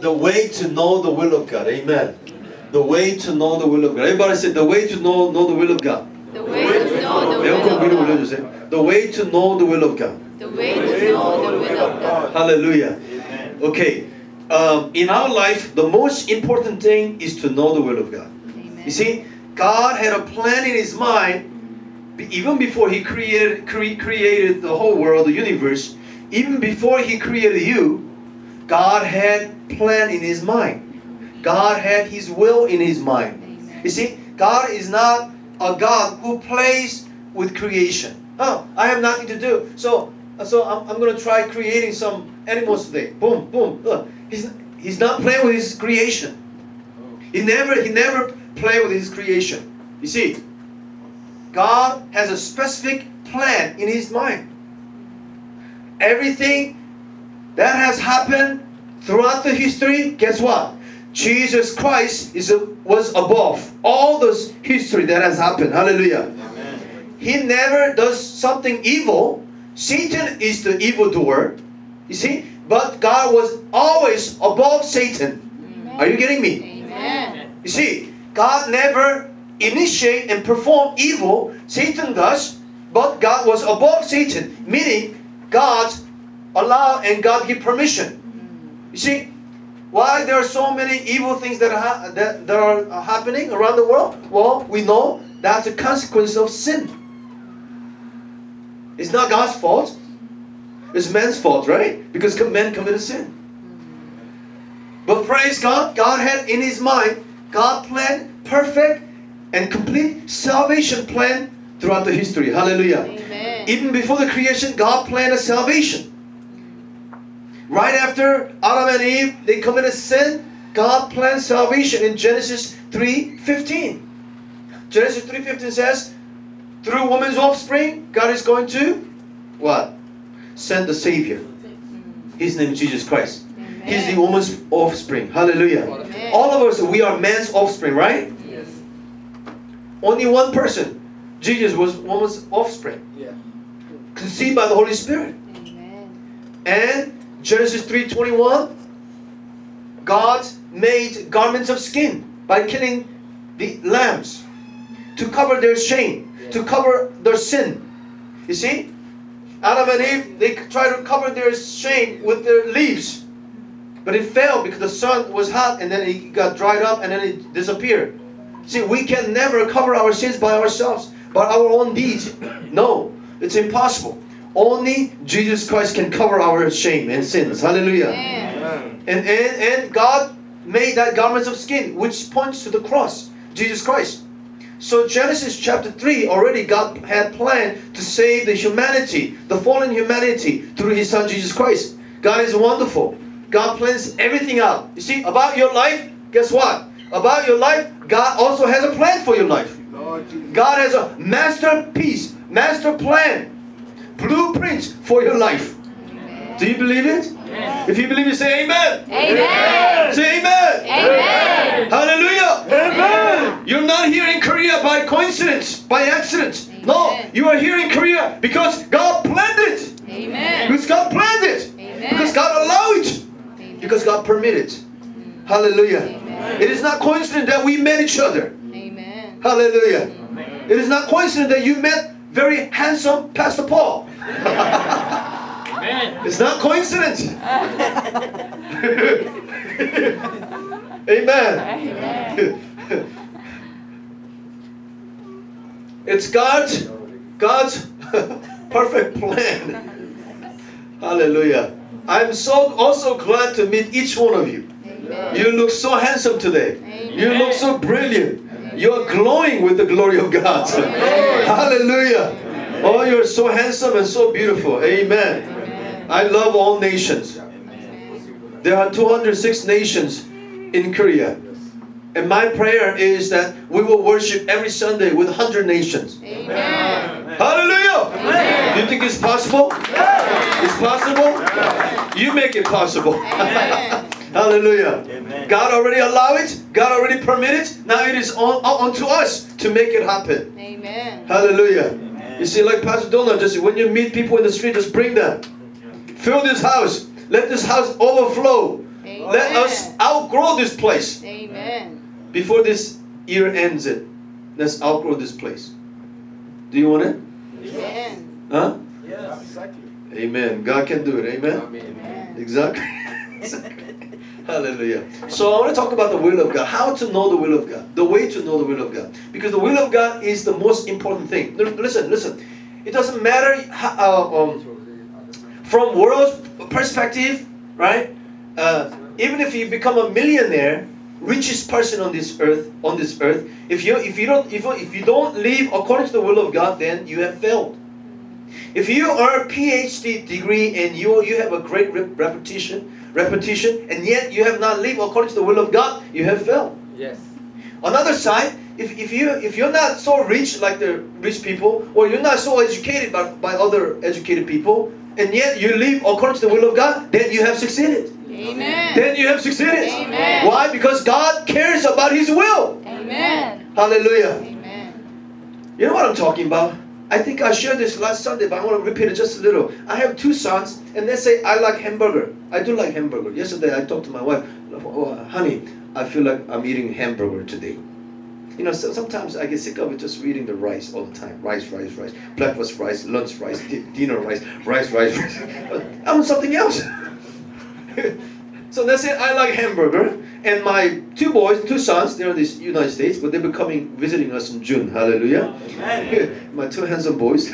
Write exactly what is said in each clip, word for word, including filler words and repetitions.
the way to know the will of God. Amen. The way to know the will of God. Everybody say the way to know, know the will of God. The way to know the will 에어컨 위로 of God. 올려주세요. The way to know the will of God. The way to know the will of God. Hallelujah. Okay. Um, in our life, the most important thing is to know the will of God. Amen. You see, God had a plan in His mind even before He created cre- created the whole world, the universe. Even before He created you, God had plan in His mind. God had His will in His mind. Amen. You see, God is not a God who plays with creation. Oh, I have nothing to do, so so I'm, I'm going to try creating some animals today. Boom, boom. Uh, he's he's not playing with His creation. He never he never played with His creation. You see, God has a specific plan in His mind. Everything that has happened throughout the history, guess what? Jesus Christ is a, was above all this history that has happened. Hallelujah. Amen. He never does something evil. Satan is the evildoer. You see? But God was always above Satan. Amen. Are you getting me? Amen. You see, God never initiate and perform evil. Satan does. But God was above Satan. Meaning, God allowed and God give permission. You see? Why there are so many evil things that are, ha- that, that are happening around the world? Well, we know that's a consequence of sin. It's not God's fault. It's man's fault, right? Because man committed sin. But praise God, God had in His mind, God planned perfect and complete salvation plan throughout the history. Hallelujah. Amen. Even before the creation, God planned a salvation. Right after Adam and Eve, they committed sin, God planned salvation in Genesis three fifteen. Genesis three fifteen says, through woman's offspring, God is going to, what? Send the Savior. His name is Jesus Christ. Amen. He's the woman's offspring. Hallelujah. Amen. All of us, we are man's offspring, right? Yes. Only one person, Jesus, was woman's offspring. Yeah. Conceived by the Holy Spirit. Amen. And Genesis three twenty-one, God made garments of skin by killing the lambs to cover their shame, to cover their sin. You see, Adam and Eve, they tried to cover their shame with their leaves, but it failed because the sun was hot and then it got dried up and then it disappeared. See, we can never cover our sins by ourselves, by our own deeds. No, it's impossible. Only Jesus Christ can cover our shame and sins. Hallelujah. Amen. And, and, and God made that garments of skin, which points to the cross, Jesus Christ. So Genesis chapter three, already God had planned to save the humanity, the fallen humanity, through His Son Jesus Christ. God is wonderful. God plans everything out. You see, about your life, guess what? About your life, God also has a plan for your life. God has a masterpiece, master plan, blueprint for your life. Amen. Do you believe it? Amen. If you believe it, say amen. Amen. Say amen. Amen. Hallelujah. Amen. You're not here in Korea by coincidence, by accident. No, Amen. you are here in Korea because God planned it. Amen. Because God planned it. Amen. Because God allowed it. Amen. Because God permitted it. Hallelujah. Amen. It is not coincidence that we met each other. Amen. Hallelujah. Amen. It is not coincidence that you met very handsome Pastor Paul. Amen. It's not coincidence. Amen. Amen. It's God's God's perfect plan. Hallelujah. I'm so also glad to meet each one of you. Amen. You look so handsome today. Amen. You look so brilliant. You're glowing with the glory of God. Amen. Hallelujah. Oh, you're so handsome and so beautiful. Amen. Amen. I love all nations. There are two hundred six nations in Korea. And my prayer is that we will worship every Sunday with one hundred nations. Amen. Hallelujah! Amen. Do you think it's possible? It's possible? You make it possible. Amen. Hallelujah. Amen. God already allowed it. God already permitted it. Now it is on, on to us to make it happen. Amen. Hallelujah. Amen. You see, like Pastor Donald, just when you meet people in the street, just bring them. Fill this house. Let this house overflow. Amen. let us outgrow this place Amen. before this year ends it. Let's outgrow this place. Do you want it? Amen. Huh? Yes, exactly. Amen. God can do it. Amen. Amen. Exactly. Hallelujah. So I want to talk about the will of God. How to know the will of God. The way to know the will of God. Because the will of God is the most important thing. L- Listen, listen. It doesn't matter how, uh, um, from world's perspective, right? Uh, even if you become a millionaire, richest person on this earth, on this earth, if you if you don't if you, if you don't live according to the will of God, then you have failed. If you are a P H D degree and you you have a great rep- reputation, repetition, and yet you have not lived according to the will of God, you have failed. Yes. Another side, if, if you if you're not so rich like the rich people, or you're not so educated by, by other educated people, and yet you live according to the will of God, then you have succeeded. Amen. Then you have succeeded. Amen. Why? Because God cares about His will. Amen. Hallelujah. Amen. You know what I'm talking about? I think I shared this last Sunday, but I want to repeat it just a little. I have two sons, and they say, I like hamburger. I do like hamburger. Yesterday, I talked to my wife, oh, honey, I feel like I'm eating hamburger today. You know, so sometimes I get sick of it just eating the rice all the time. Rice, rice, rice. Breakfast rice, lunch rice, di- dinner rice, rice, rice, rice. I want something else. So they say, I like hamburger. And my two boys, two sons, they're in the United States, but they'll be coming, visiting us in June. Hallelujah. Amen. My two handsome boys.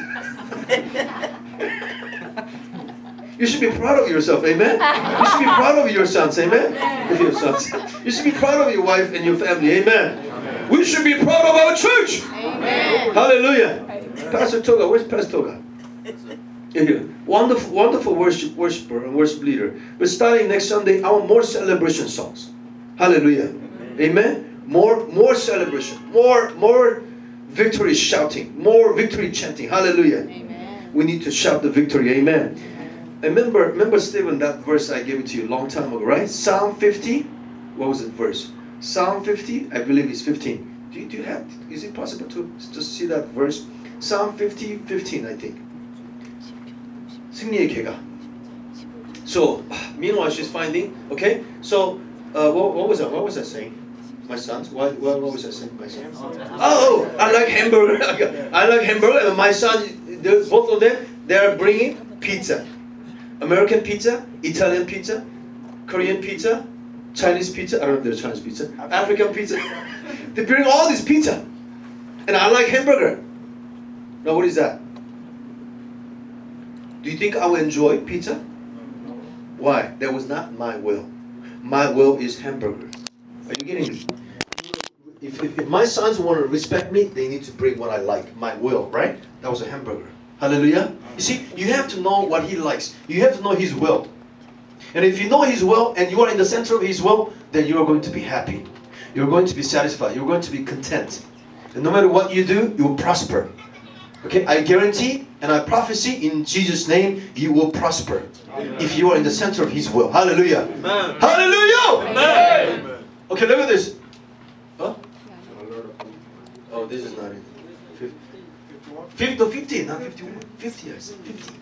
You should be proud of yourself, amen? You should be proud of your sons, amen? Of your sons. You should be proud of your wife and your family, amen? We should be proud of our church. Amen. Hallelujah. Pastor Toga, where's Pastor Toga? Yeah, wonderful, wonderful worship, worshiper and worship leader. We're starting next Sunday our more celebration songs. Hallelujah. Amen. Amen. More, more celebration, more, more victory shouting, more victory chanting. Hallelujah. Amen. We need to shout the victory. Amen. Remember, remember, Stephen, that verse I gave it to you a long time ago, right? Psalm fifty. What was it verse? Psalm fifty. I believe it's fifteen. Do you, do you have? Is it possible to just see that verse? Psalm fifty, fifteen, I think. 승리의 개가. So, meanwhile, she's finding. Okay. So, uh, what, what was that? What was that saying? My sons. What, what, what was that saying? My sons. Oh, I like hamburger. I like hamburger. And my son, both of them, they are bringing pizza. American pizza, Italian pizza, Korean pizza, Chinese pizza. I don't know if there's Chinese pizza. African pizza. They bring all this pizza, and I like hamburger. Now, what is that? Do you think I will enjoy pizza? Why? That was not my will. My will is hamburger. Are you getting me? If, if, if my sons want to respect me, they need to bring what I like. My will, right? That was a hamburger. Hallelujah. You see, you have to know what He likes. You have to know His will. And if you know His will and you are in the center of His will, then you are going to be happy. You're going to be satisfied. You're going to be content. And no matter what you do, you will prosper. Okay, I guarantee and I prophesy in Jesus' name, you will prosper. Amen. If you are in the center of His will. Hallelujah. Amen. Hallelujah. Amen. Okay, look at this. Huh? Oh, this is not it. fifty, no, fifty, not fifty-one. fifty, yes. fifty.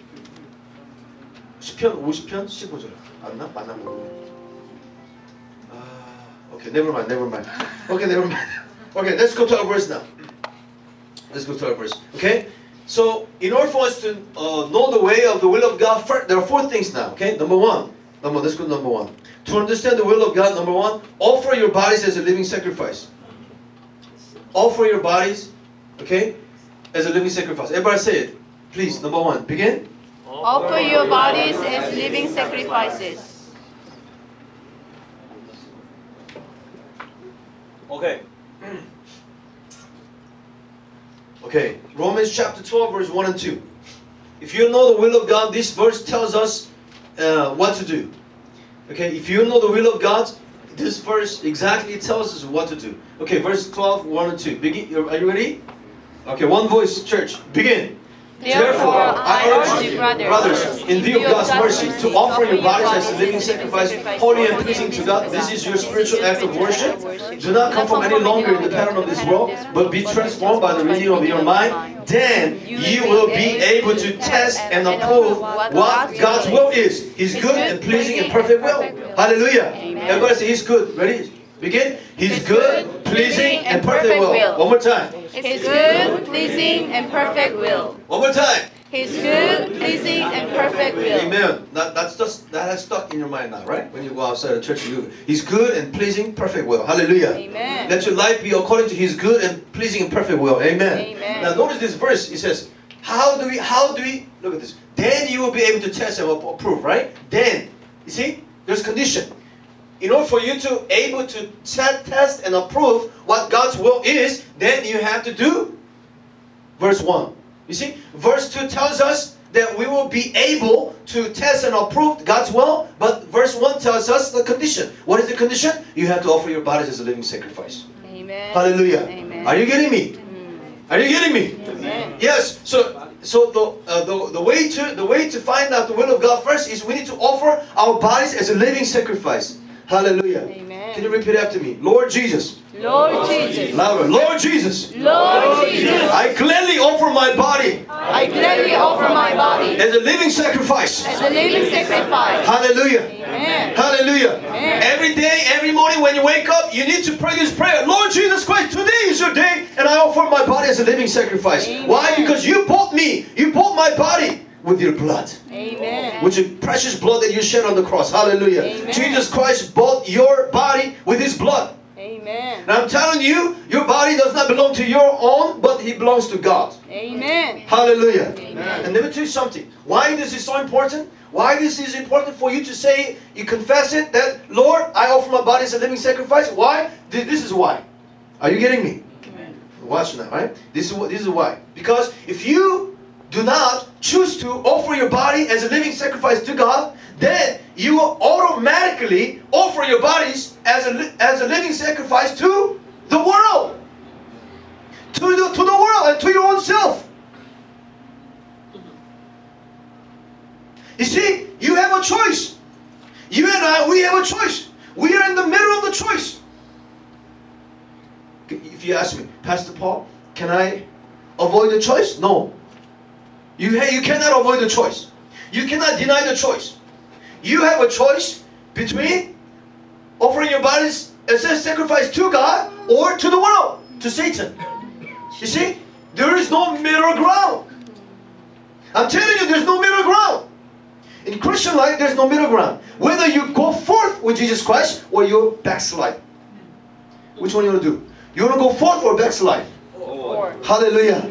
시편 오십 편 십오 절. 맞나? 맞나 모르겠네. Uh, okay, never mind, never mind. Okay, never mind. Okay, let's go to our verse now. Let's go to our verse. Okay? So, in order for us to uh, know the way of the will of God, first, there are four things now. Okay? Number one. Number, let's go to number one. To understand the will of God, number one, offer your bodies as a living sacrifice. Offer your bodies, okay, as a living sacrifice. Everybody say it. Please, number one. Begin. Offer your bodies as living sacrifices. Okay. Okay. Romans chapter twelve, verse one and two. If you know the will of God, this verse tells us uh, what to do. Okay. If you know the will of God, this verse exactly tells us what to do. Okay. Verse twelve, one and two. Begin. Are you ready? Okay. One voice, church. Begin. Therefore, I urge you, brothers, brothers, in view of God's mercy, to offer your bodies as a living sacrifice, holy and pleasing to God. This is your spiritual act of worship. Do not conform any longer in the pattern of this world, but be transformed by the renewing of your mind. Then you will be able to test and approve what God's will is. His good and pleasing and perfect will. Hallelujah. Everybody say He's good. Ready? Begin. He's good, pleasing, and perfect will. One more time. His good, pleasing, and perfect will. One more time. His good, pleasing, and perfect will. Amen. That, that's just, that has stuck in your mind now, right? When you go outside the church, you He's good and pleasing, perfect will. Hallelujah. Amen. Let your life be according to His good and pleasing and perfect will. Amen. Amen. Now notice this verse. It says, how do we, how do we, look at this. Then you will be able to test and approve, right? Then. You see? There's condition. In order for you to able to test and approve what God's will is, then you have to do verse one. You see, verse two tells us that we will be able to test and approve God's will, but verse one tells us the condition. What is the condition? You have to offer your bodies as a living sacrifice. Amen. Hallelujah. Amen. Are you getting me? Are you getting me? Amen. Yes. So, so the, uh, the the way to the way to find out the will of God first is we need to offer our bodies as a living sacrifice. Hallelujah. Amen. Can you repeat after me? Lord Jesus. Lord Jesus. Louder. Lord Jesus. Lord Jesus. I gladly offer my body I gladly offer my body as a living sacrifice. as a living sacrifice. Hallelujah. Amen. Hallelujah. Amen. Every day, every morning when you wake up, you need to pray this prayer. Lord Jesus Christ, today is your day and I offer my body as a living sacrifice. Amen. Why? Because you bought me. You bought my body with your blood. Amen. With your precious blood that you shed on the cross. Hallelujah. Amen. Jesus Christ bought your body with His blood. Amen. And I'm telling you, your body does not belong to your own, but it belongs to God. Amen. Hallelujah. Amen. And let me tell you something. Why this is so important? Why this is important for you to say, you confess it, that Lord, I offer my body as a living sacrifice. Why? Th- This is why. Are you getting me? Amen. Watch now, right? This is what. This is why. Because if you do not choose to offer your body as a living sacrifice to God, then you will automatically offer your bodies as a, li- as a living sacrifice to the world. To the, to the world and to your own self. You see, you have a choice. You and I, we have a choice. We are in the middle of the choice. If you ask me, Pastor Paul, can I avoid the choice? No. You, ha- you cannot avoid the choice. You cannot deny the choice. You have a choice between offering your bodies as a sacrifice to God or to the world, to Satan. You see, there is no middle ground. I'm telling you, there's no middle ground. In Christian life, there's no middle ground. Whether you go forth with Jesus Christ or you backslide. Which one you want to do? You want to go forth or backslide? Forth. Hallelujah.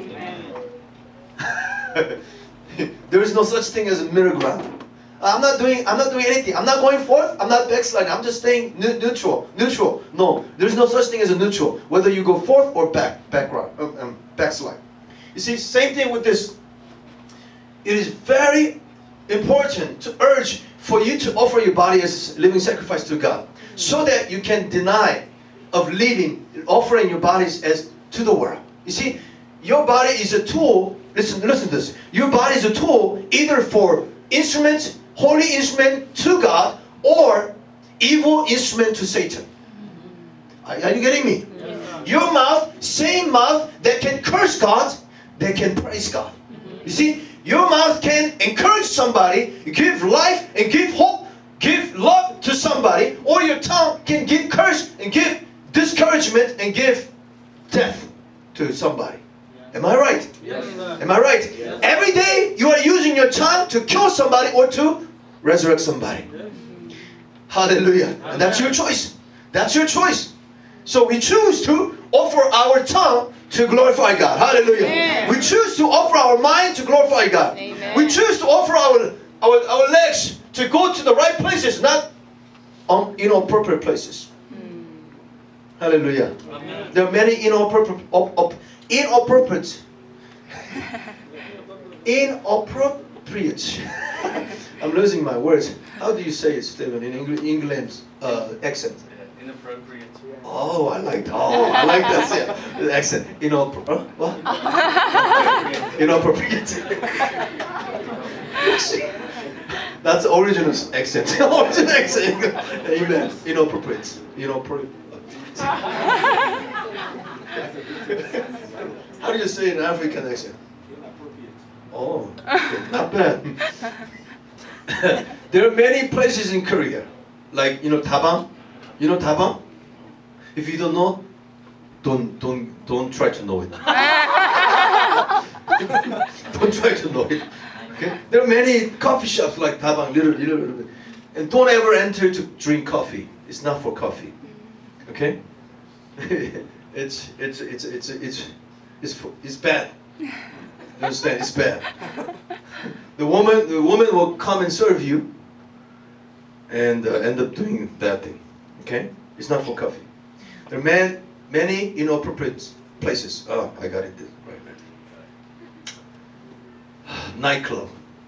There is no such thing as a middle ground. I'm not doing. I'm not doing anything. I'm not going forth. I'm not backsliding. I'm just staying ne- neutral. Neutral. No, there is no such thing as a neutral. Whether you go forth or back, background, um, um, backslide. You see, same thing with this. It is very important to urge for you to offer your body as a living sacrifice to God, so that you can deny of living, offering your bodies as to the world. You see, your body is a tool. Listen, listen to this. Your body is a tool either for instrument, holy instrument to God, or evil instrument to Satan. Are, are you getting me? Yes. Your mouth, same mouth that can curse God, that can praise God. You see, your mouth can encourage somebody, give life and give hope, give love to somebody, or your tongue can give curse and give discouragement and give death to somebody. Am I right? Yes, sir. Am I right? Yes. Every day you are using your tongue to kill somebody or to resurrect somebody. Hallelujah. And that's your choice. That's your choice. So we choose to offer our tongue to glorify God. Hallelujah. Amen. We choose to offer our mind to glorify God. Amen. We choose to offer our, our, our legs to go to the right places, not on inappropriate places. Hallelujah. Amen. There are many inappropriate, op, op, inappropriate, inappropriate. I'm losing my words. How do you say it, Stephen, in England, England's uh, accent? Inappropriate. Oh, I like that. Oh, I like that. Yeah. The accent. Inappro- huh? What? Inappropriate. That's the original accent. Original accent. Amen. Inappropriate. Inappropriate. How do you say it in African accent? Oh, okay. Not bad. There are many places in Korea, like you know Dabang. You know Dabang? If you don't know, don't don't don't try to know it. Don't try to know it. Okay? There are many coffee shops like Dabang, little little little bit, and don't ever enter to drink coffee. It's not for coffee. Okay? it's it's it's it's it's it's for, it's bad. You understand? It's bad. The woman the woman will come and serve you, and uh, end up doing bad thing. Okay? It's not for coffee. There are man, many inappropriate places. Oh, I got it right there. Nightclub.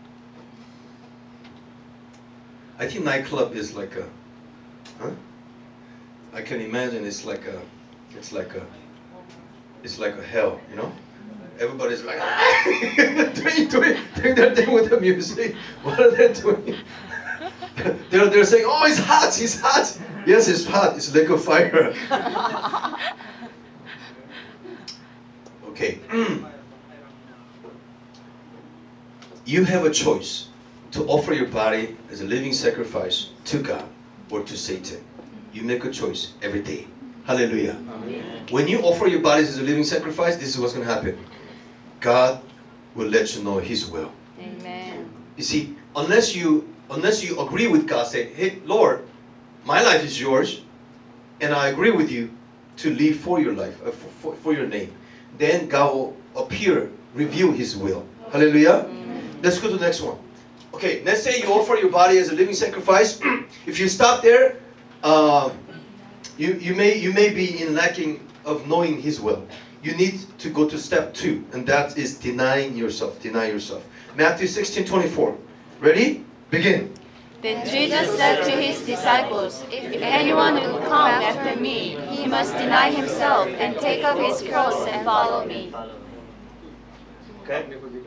I think nightclub is like a, huh? I can imagine it's like a, it's like a, it's like a hell, you know? Everybody's like, doing, doing, doing their thing with the music. What are they doing? they're, they're saying, oh, it's hot, it's hot. Yes, it's hot, it's like a fire. Okay. You have a choice to offer your body as a living sacrifice to God or to Satan. You make a choice every day. Hallelujah. Amen. When you offer your bodies as a living sacrifice, this is what's going to happen. God will let you know His will. Amen. You see, unless you unless you agree with God, say, hey, Lord, my life is yours, and I agree with you to live for your life, uh, for, for, for your name. Then God will appear, reveal His will. Hallelujah. Amen. Let's go to the next one. Okay, let's say you offer your body as a living sacrifice. If you stop there, uh, you you may you may be in lacking of knowing His will. You need to go to step two, and that is denying yourself. Deny yourself. Matthew sixteen twenty-four. Ready? Begin. Then Jesus said to His disciples, If anyone will come after me, he must deny himself and take up his cross and follow me. Okay.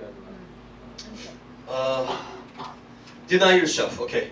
Uh, deny yourself. Okay.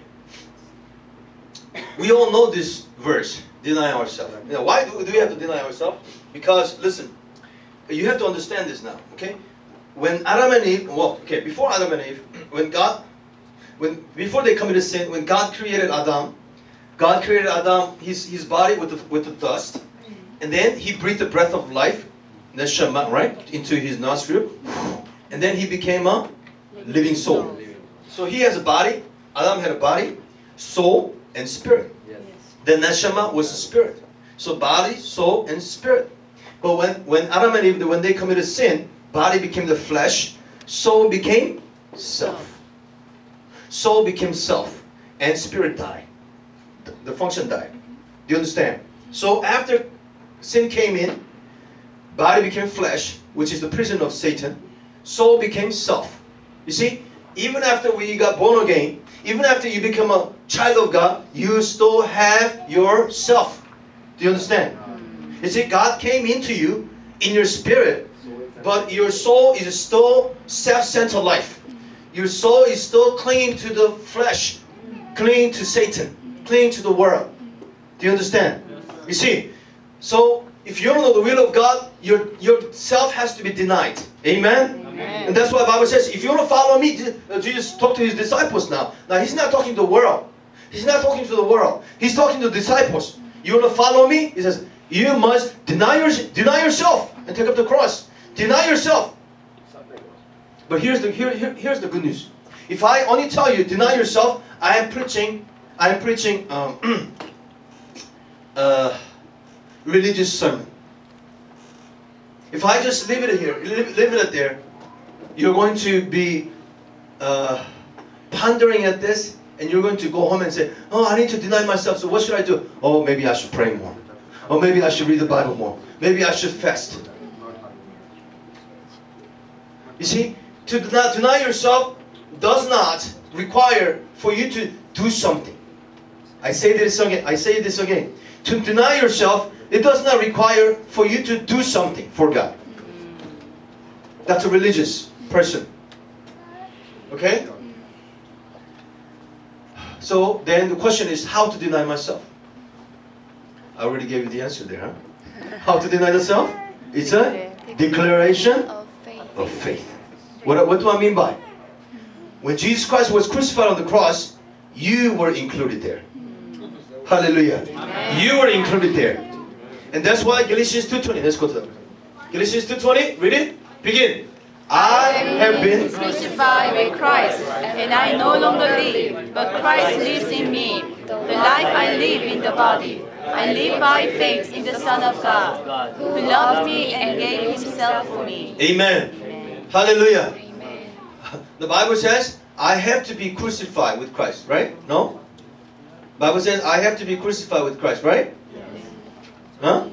We all know this verse. Deny ourselves. You know, why do, do we have to deny ourselves? Because listen, you have to understand this now. Okay. When Adam and Eve, well, okay, before Adam and Eve, when God, when before they committed sin, when God created Adam, God created Adam, his his body with the with the dust, and then He breathed the breath of life, neshama, right, into his nostril, and then he became a living soul. So he has a body. Adam had a body, soul, and spirit. The neshama was a spirit. So body, soul, and spirit. But when when Adam and Eve, when they committed sin, body became the flesh, soul became self. Soul became self, and spirit died. The, the function died. Do you understand? So after sin came in, body became flesh, which is the prison of Satan. Soul became self. You see, even after we got born again, even after you become a child of God, you still have yourself. Do you understand? You see, God came into you in your spirit, but your soul is still self-centered life. Your soul is still clinging to the flesh, clinging to Satan, clinging to the world. Do you understand? You see, so if you don't know the will of God, your yourself has to be denied. Amen? Amen. And that's why the Bible says, if you want to follow me, Jesus talked to His disciples now. Now He's not talking to the world. He's not talking to the world. He's talking to the disciples. You want to follow me? He says, you must deny, your, deny yourself and take up the cross. Deny yourself. But here's the here, here here's the good news. If I only tell you deny yourself, I am preaching I am preaching um, uh, religious sermon. If I just leave it here, leave, leave it there, you're going to be uh, pondering at this, and you're going to go home and say, "Oh, I need to deny myself. So what should I do? Oh, maybe I should pray more. Oh, maybe I should read the Bible more. Maybe I should fast." You see, to deny, deny yourself does not require for you to do something. I say this again. I say this again. To deny yourself, it does not require for you to do something for God. That's a religious person. Okay? So then the question is how to deny myself. I already gave you the answer there, huh? How to deny yourself? It's a declaration of faith. What, what do I mean by? When Jesus Christ was crucified on the cross, you were included there. Hallelujah. Amen. You were included there. And that's why Galatians two twenty. Let's go to that. Galatians two twenty. Read it. Begin. I have been crucified with Christ, and I no longer live, but Christ lives in me. The life I live in the body, I live by faith in the Son of God, who loved me and gave himself for me. Amen. Amen. Hallelujah. Amen. The Bible says, I have to be crucified with Christ, right? No? Bible says, I have to be crucified with Christ, right? Huh?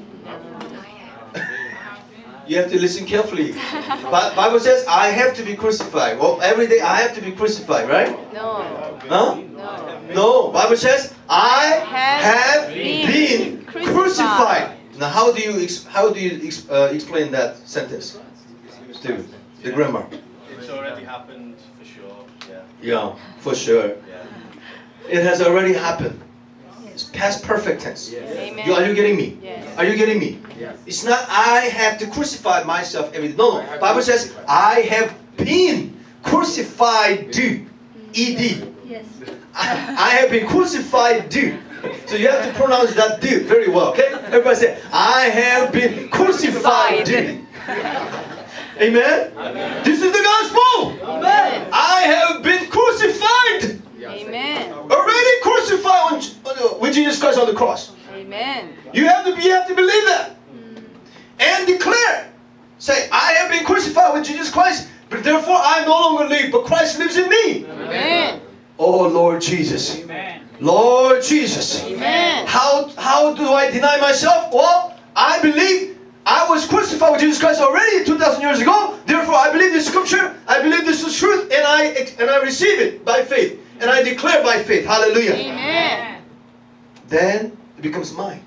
You have to listen carefully. Bible says, I have to be crucified. Well, every day I have to be crucified, right? No. Huh? No. No. Bible says, I have, have been, been crucified. crucified. Now, how do you ex how do you ex uh, explain that sentence, Steve? The grammar. It's already happened for sure. Yeah. Yeah, for sure. Yeah. It has already happened. It's past perfect tense. Amen. You, are you getting me? Yes. Are you getting me? Yes. It's not I have to crucify myself every day. No, no. Bible says I have been crucified. Do. E D. Yes. I, I have been crucified. Do. So you have to pronounce that do very well. Okay? Everybody say I have been crucified. Do. Amen? Amen. This is the gospel. Amen. I have been crucified. Amen. Already crucified on, with Jesus Christ on the cross. Amen. You have to, you have to believe that. Mm. And declare. Say, I have been crucified with Jesus Christ, but therefore I no longer live, but Christ lives in me. Amen. Oh Lord Jesus. Amen. Lord Jesus. Amen. How, how do I deny myself? Well, I believe I was crucified with Jesus Christ already two thousand years ago. Therefore I believe this scripture, I believe this is truth, and I, and I receive it by faith. And I declare by faith. Hallelujah. Amen. Then it becomes mine.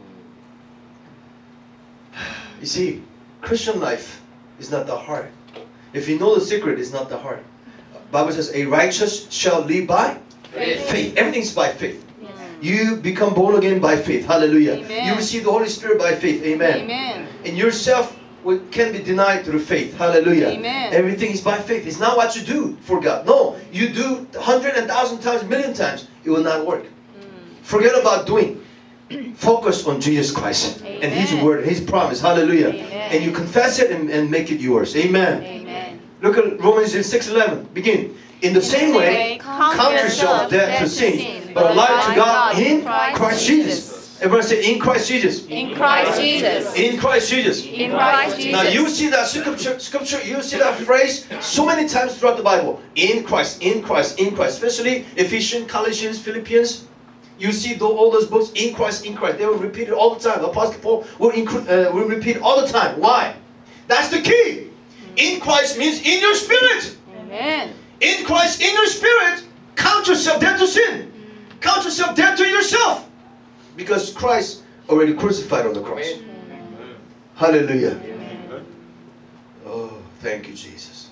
You see, Christian life is not that hard. If you know the secret, it's not that hard. Bible says, a righteous shall live by faith. faith. Everything's by faith. Yes. You become born again by faith. Hallelujah. Amen. You receive the Holy Spirit by faith. Amen. Amen. And yourself can be denied through faith. Hallelujah. Amen. Everything is by faith. It's not what you do for God. No, you do a hundred and thousand times, million times, it will not work. Mm. Forget about doing. Focus on Jesus Christ. Amen. And His word, His promise. Hallelujah. Amen. And you confess it and, and make it yours. Amen. Amen. Look at Romans six eleven. Begin. In the In same way, way count yourself dead to sin, but alive to God in Christ Jesus. Everyone say, in Christ Jesus. In Christ Jesus. In Christ Jesus. In Christ Jesus. Now you see that scripture, scripture, you see that phrase so many times throughout the Bible. In Christ, in Christ, in Christ. Especially Ephesians, Colossians, Philippians. You see the, all those books, in Christ, in Christ. They will repeat it all the time. The Apostle Paul will, uh, will repeat all the time. Why? That's the key. In Christ means in your spirit. Amen. In Christ, in your spirit, count yourself dead to sin. Count yourself dead to yourself. Because Christ already crucified on the cross. Amen. Hallelujah. Amen. Oh, thank you, Jesus.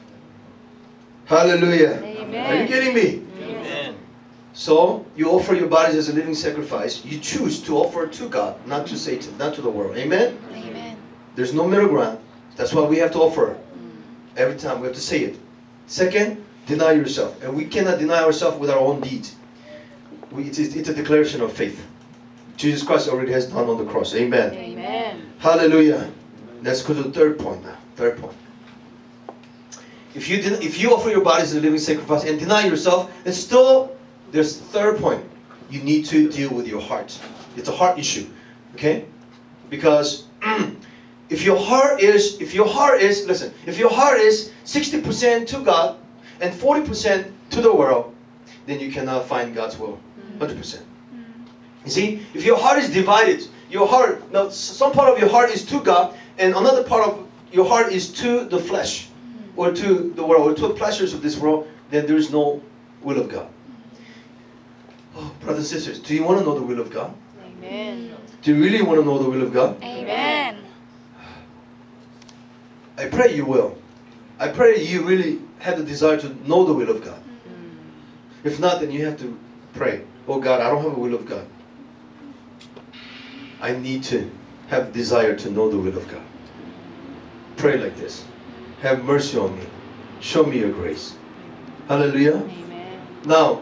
Hallelujah. Amen. Are you getting me? Amen. So, you offer your bodies as a living sacrifice. You choose to offer to God, not to Satan, not to the world. Amen? Amen. There's no middle ground. That's why we have to offer. Every time we have to say it. Second, deny yourself. And we cannot deny ourselves with our own deeds. We, it is, it's a declaration of faith. Jesus Christ already has done on the cross. Amen. Amen. Hallelujah. Let's go to the third point now. Third point. If you den- if you offer your body as a living sacrifice and deny yourself, it's still, there's third point. You need to deal with your heart. It's a heart issue. Okay? Because if your heart is, if your heart is, listen, if your heart is sixty percent to God and forty percent to the world, then you cannot find God's will. one hundred percent. You see, if your heart is divided, your heart, now some part of your heart is to God, and another part of your heart is to the flesh, or to the world, or to the pleasures of this world, then there is no will of God. Oh, brothers and sisters, do you want to know the will of God? Amen. Do you really want to know the will of God? Amen. I pray you will. I pray you really have the desire to know the will of God. If not, then you have to pray. Oh God, I don't have a will of God. I need to have desire to know the will of God. Pray like this. Have mercy on me. Show me your grace. Hallelujah. Amen. Now,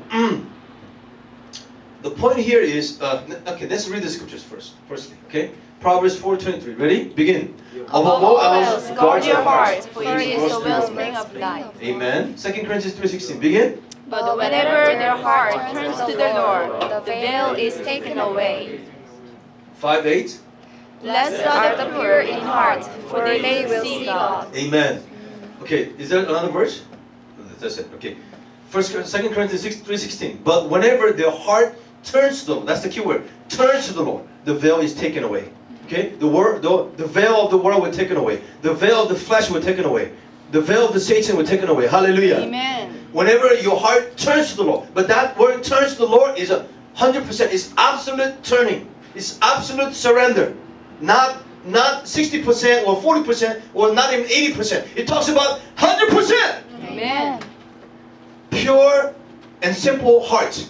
the point here is, uh, okay, let's read the scriptures first. Firstly, okay? Proverbs four twenty-three. Ready? Begin. Above all else, guard your heart, for it is the wellspring of life. Amen. Second Corinthians three sixteen. Begin. But whenever their heart turns to the Lord, the veil is taken away. five eight. Blessed are the pure in heart, for they will see God. Amen. Okay, is there another verse? That's it. Okay. First, Second Corinthians three sixteen. But whenever their heart turns to the Lord, that's the key word. Turns to the Lord, the veil is taken away. Okay, the word, the, the veil of the world was taken away. The veil of the flesh was taken away. The veil of the Satan was taken away. Hallelujah. Amen. Whenever your heart turns to the Lord, but that word turns to the Lord is a hundred percent. It's absolute turning. It's absolute surrender. Not not sixty percent or forty percent or not even eighty percent. It talks about hundred percent. Amen. Pure and simple heart.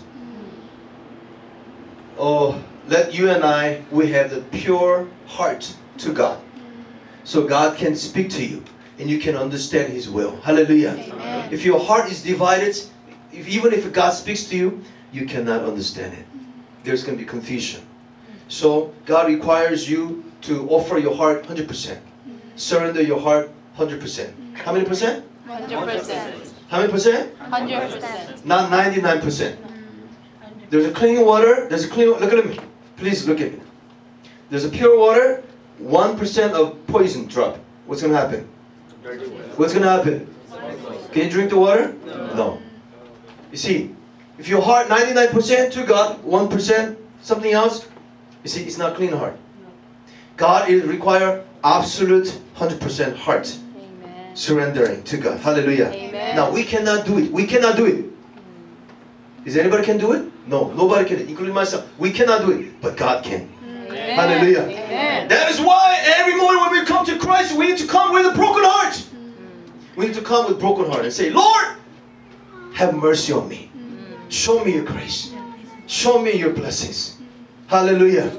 Oh, let you and I, we have the pure heart to God. So God can speak to you and you can understand His will. Hallelujah. Amen. If your heart is divided, if, even if God speaks to you, you cannot understand it. There's going to be confusion. So God requires you to offer your heart one hundred percent. Surrender your heart one hundred percent. How many percent? one hundred percent. How many percent? one hundred percent. Not ninety-nine percent. There's a clean water. There's a clean. Look at me. Please look at me. There's a pure water. one percent of poison drop. What's going to happen? What's going to happen? Can you drink the water? No. You see, if your heart ninety-nine percent to God, one percent something else, you see, it's not clean heart. God is require absolute one hundred percent heart. Amen. Surrendering to God. Hallelujah. Amen. Now we cannot do it. We cannot do it. Is anybody can do it? No, nobody can, including myself. We cannot do it, but God can. Amen. Hallelujah. Amen. That is why every morning when we come to Christ, we need to come with a broken heart. We need to come with broken heart and say, Lord, have mercy on me. Show me your grace. Show me your blessings. Hallelujah.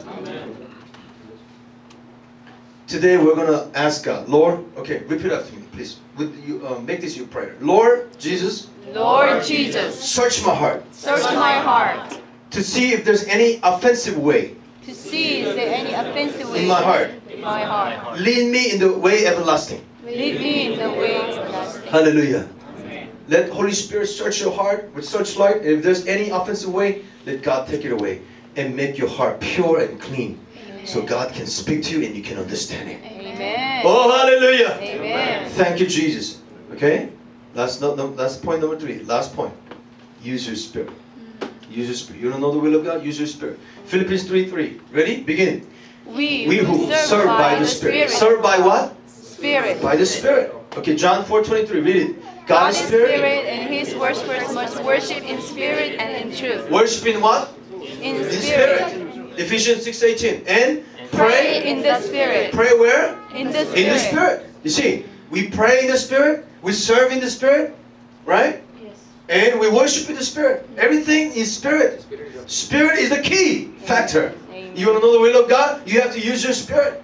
Today we're going to ask God, Lord, okay, repeat after me, please. With you, uh, make this your prayer. Lord Jesus, Lord Jesus, search my heart search my heart to see if there's any offensive way to see is there any offensive way in my heart. in my heart. Lead me in the way everlasting. Lead me in the way everlasting. Hallelujah. Let Holy Spirit search your heart with searchlight. And if there's any offensive way, let God take it away and make your heart pure and clean. So God can speak to you and you can understand it. Amen. Oh, hallelujah. Amen. Thank you, Jesus. Okay? That's not, no, that's point number three. Last point. Use your spirit. Use your spirit. You don't know the will of God? Use your spirit. Philippians three three. Ready? Begin. We, We who serve by the Spirit. Serve by what? Spirit. By the Spirit. Okay, John four twenty-three. Read it. God God is is spirit, Spirit. and His worshippers must worship in spirit and in truth. Worship in what? In In spirit. Spirit. Ephesians six eighteen. And Pray pray. in the spirit. Pray where? In the spirit. In the Spirit. You see, we pray in the Spirit. We serve in the Spirit. Right? Yes. And we worship in the Spirit. Everything is Spirit. Spirit is the key factor. Amen. You want to know the will of God? You have to use your Spirit.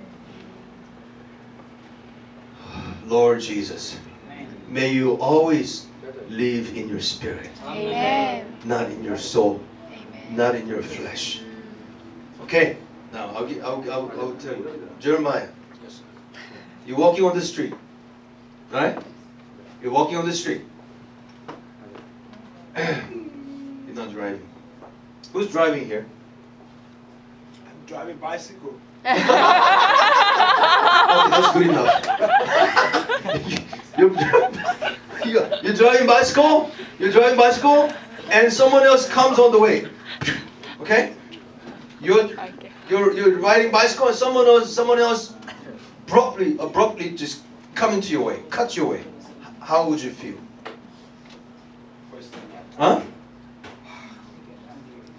Lord Jesus, may you always live in your Spirit, Amen. not in your soul, Amen. not in your flesh. Okay, now I'll, gi- I'll, I'll, I'll tell you. Jeremiah, you're walking on the street, right? You're walking on the street. You're not driving. Who's driving here? I'm driving bicycle. Okay, that's good enough. you're, you're, you're driving bicycle, you're driving bicycle, and someone else comes on the way. Okay? You're, you're, you're riding bicycle and someone else, someone else abruptly, abruptly just come into your way, cut your way. How would you feel? Huh?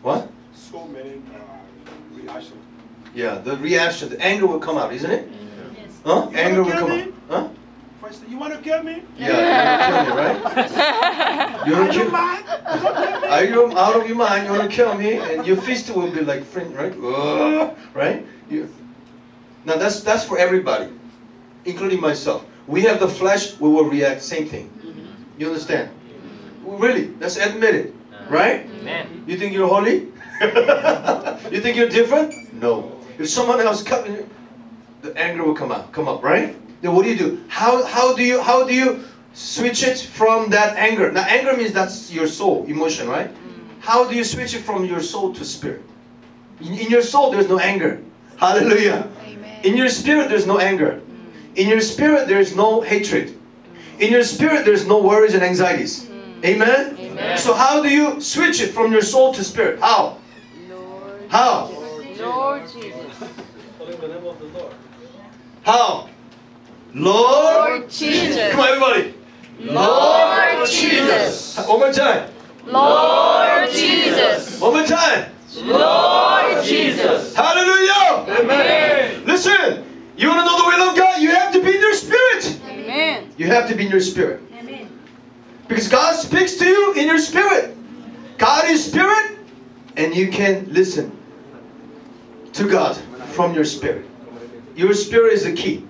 What? So many uh, reactions. Yeah, the reaction, the anger will come out, isn't it? Yes. Huh? You Anger will wanna come kill out. me? Huh? First, you want to kill me? Yeah, you want to kill me, right? You Are want to you kill mad? You want to kill me? Are you out of your mind? You want to kill me? And your fist will be like friend, right? Ugh, right? You, now that's that's for everybody, including myself. We have the flesh, we will react same thing. You understand? Really, let's admit it, right? Amen. You think you're holy? You think you're different? No. If someone else cut you, the anger will come out, come up, right? Then what do you do? How how do you how do you switch it from that anger? Now anger means that's your soul, emotion, right? How do you switch it from your soul to spirit? In, in your soul, there's no anger. Hallelujah. Amen. In your spirit, there's no anger. In your spirit, there's no hatred. In your spirit, there's no worries and anxieties. Amen? Amen. So how do you switch it from your soul to spirit? How? Lord. How? Lord Jesus. Calling the name of the Lord. How? Lord. Lord Jesus. Come on, everybody. Lord Jesus. One more time. Lord Jesus. One more time. Lord Jesus. Hallelujah. Amen. Listen, you want to know the will of God? You have to be in your spirit. Amen. You have to be in your spirit. Amen. Because God speaks to you in your spirit. God is spirit, and you can listen to God from your spirit. Your spirit is the key.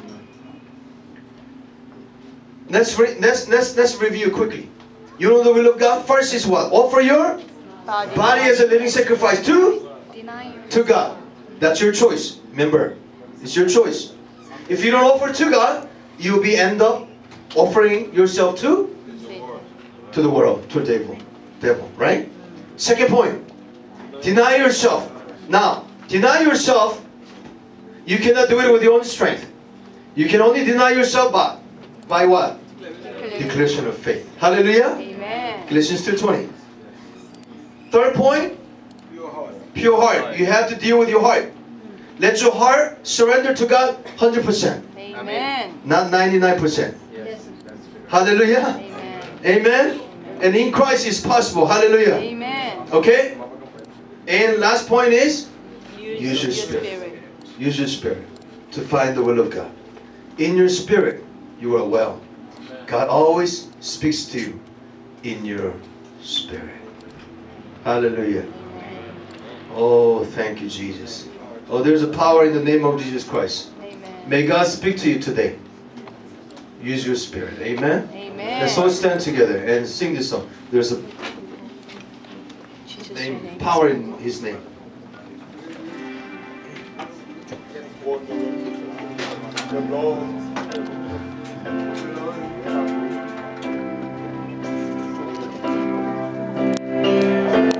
Let's, re- let's, let's, let's review quickly. You know the will of God? First is what? Offer your Body. body as a living sacrifice to, Deny your to God. That's your choice. Remember, it's your choice. If you don't offer to God, you'll be end up offering yourself to to the world, to the devil. Devil, right? Second point. Deny yourself. Now, deny yourself, you cannot do it with your own strength. You can only deny yourself by, by what? Declaration of faith. Hallelujah. Amen. Galatians two twenty. Third point, Your heart. pure heart. You have to deal with your heart. Let your heart surrender to God one hundred percent. Amen. Not ninety-nine percent. Yes. Hallelujah. Amen. Amen. And in Christ is possible. Hallelujah. Amen. Okay? And last point is, Use, Use your your spirit. spirit. use your spirit to find the will of God. In your spirit, you are well. God always speaks to you in your spirit. Hallelujah. Oh, thank you, Jesus. Oh, there's a power in the name of Jesus Christ. Amen. May God speak to you today. Use your spirit. Amen. Amen. Let's all stand together and sing this song. There's a Jesus, your name, name. power in His name. The Lord.